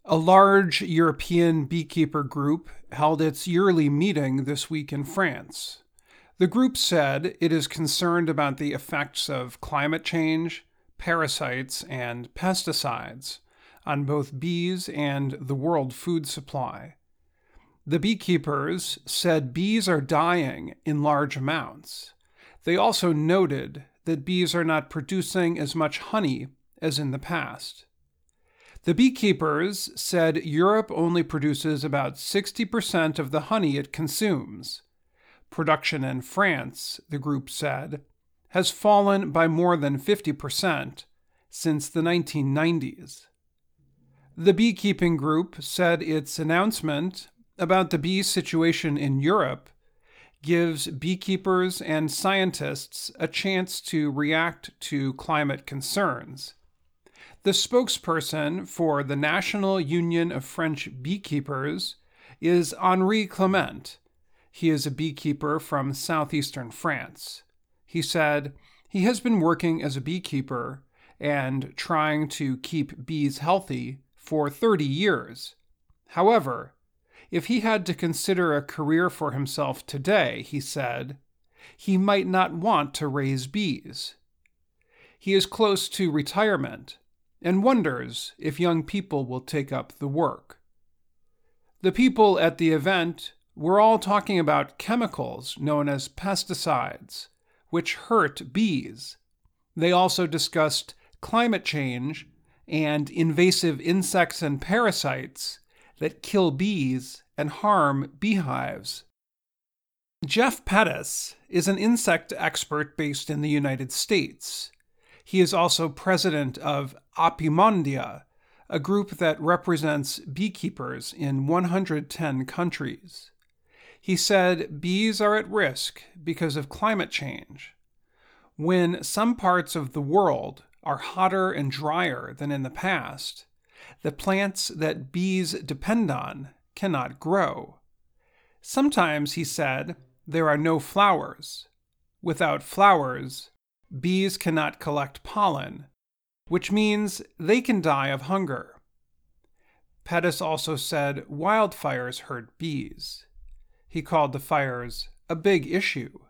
A large European beekeeper group held its yearly meeting this week in France. The group said it is concerned about the effects of climate change, parasites, and pesticides on both bees and the world food supply. The beekeepers said bees are dying in large amounts. They also noted that bees are not producing as much honey as in the past. The beekeepers said Europe only produces about 60% of the honey it consumes. Production in France, the group said, has fallen by more than 50% since the 1990s. The beekeeping group said its announcement about the bee situation in Europe gives beekeepers and scientists a chance to react to climate concerns. The spokesperson for the National Union of French Beekeepers is Henri Clement. He is a beekeeper from southeastern France. He said he has been working as a beekeeper and trying to keep bees healthy for 30 years. However, if he had to consider a career for himself today, he said, he might not want to raise bees. He is close to retirement and wonders if young people will take up the work. The people at the event were all talking about chemicals known as pesticides, which hurt bees. They also discussed climate change and invasive insects and parasites that kill bees and harm beehives. Jeff Pettis is an insect expert based in the United States. He is also president of Apimondia, a group that represents beekeepers in 110 countries. He said bees are at risk because of climate change. When some parts of the world are hotter and drier than in the past, the plants that bees depend on cannot grow. Sometimes, he said, there are no flowers. Without flowers, bees cannot collect pollen, which means they can die of hunger. Pettis also said wildfires hurt bees. He called the fires a big issue.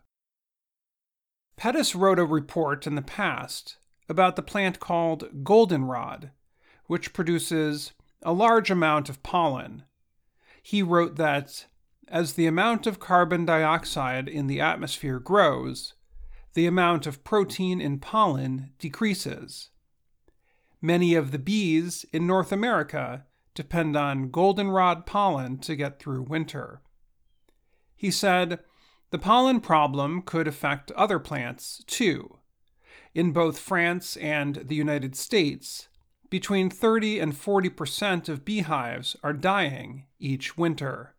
Pettis wrote a report in the past about the plant called goldenrod, which produces a large amount of pollen. He wrote that as the amount of carbon dioxide in the atmosphere grows, the amount of protein in pollen decreases. Many of the bees in North America depend on goldenrod pollen to get through winter. He said the pollen problem could affect other plants too. In both France and the United States, between 30 and 40% of beehives are dying each winter.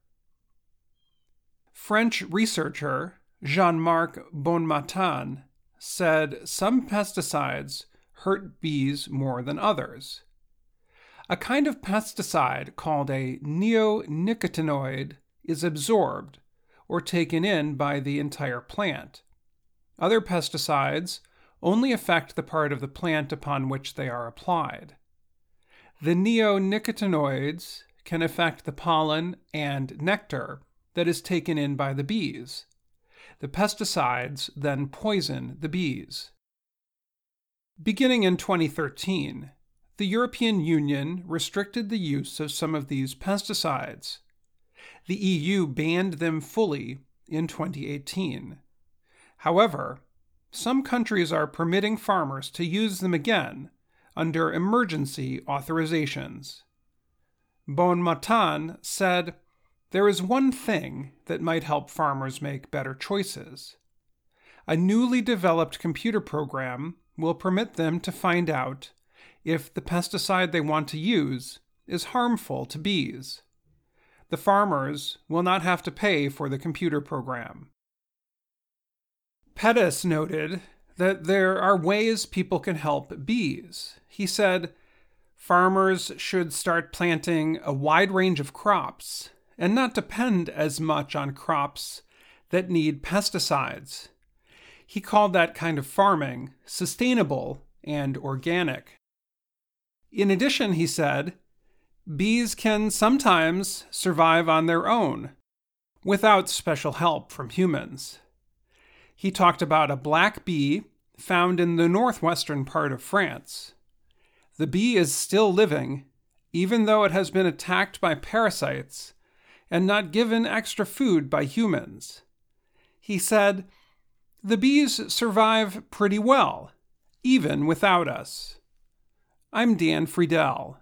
French researcher Jean-Marc Bonmatin said some pesticides hurt bees more than others. A kind of pesticide called a neonicotinoid is absorbed or taken in by the entire plant. Other pesticides only affect the part of the plant upon which they are applied. The neonicotinoids can affect the pollen and nectar that is taken in by the bees. The pesticides then poison the bees. Beginning in 2013, the European Union restricted the use of some of these pesticides. The EU banned them fully in 2018. However, some countries are permitting farmers to use them again under emergency authorizations. Bonmatin said, there is one thing that might help farmers make better choices. A newly developed computer program will permit them to find out if the pesticide they want to use is harmful to bees. The farmers will not have to pay for the computer program. Pettis noted that there are ways people can help bees. He said, farmers should start planting a wide range of crops and not depend as much on crops that need pesticides. He called that kind of farming sustainable and organic. In addition, he said, bees can sometimes survive on their own, without special help from humans. He talked about a black bee found in the northwestern part of France. The bee is still living, even though it has been attacked by parasites and not given extra food by humans. He said, "The bees survive pretty well, even without us." I'm Dan Friedel.